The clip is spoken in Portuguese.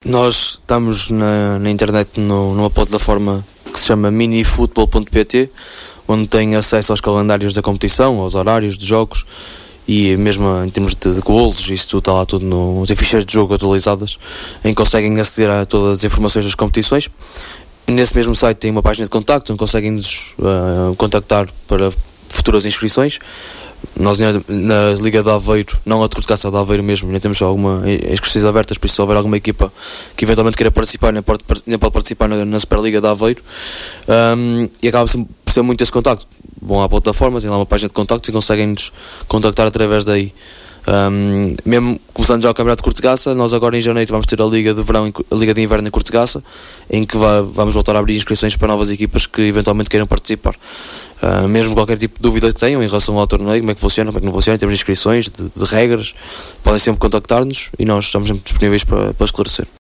Nós estamos na internet numa plataforma que se chama minifutbol.pt, onde tem acesso aos calendários da competição, aos horários de jogos e mesmo em termos de golos, isso tudo está lá tudo tem ficheiros de jogo atualizadas, em que conseguem aceder a todas as informações das competições. E nesse mesmo site tem uma página de contacto, onde conseguem nos contactar para futuras inscrições. Nós na Liga de Aveiro, não a de Cortecaça, de Aveiro mesmo, ainda temos algumas inscrições abertas, por isso se houver alguma equipa que eventualmente queira participar, nem pode participar na Superliga de Aveiro. E acaba por ser muito esse contacto. Vão à plataforma, tem lá uma página de contacto e conseguem-nos contactar através daí. Mesmo começando já o Campeonato de Cortegaça, nós agora em janeiro vamos ter a Liga de Verão, a Liga de Inverno em Cortegaça, em que vamos voltar a abrir inscrições para novas equipas que eventualmente queiram participar. Mesmo qualquer tipo de dúvida que tenham em relação ao torneio, como é que funciona, como é que não funciona, em termos de inscrições, de regras, podem sempre contactar-nos e nós estamos sempre disponíveis para esclarecer.